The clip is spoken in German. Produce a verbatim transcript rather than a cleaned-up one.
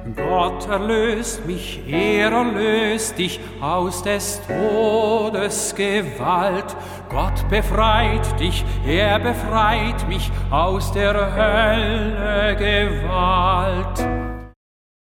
Gott erlöst mich, er erlöst dich aus des Todes Gewalt. Gott befreit dich, er befreit mich aus der Hölle Gewalt.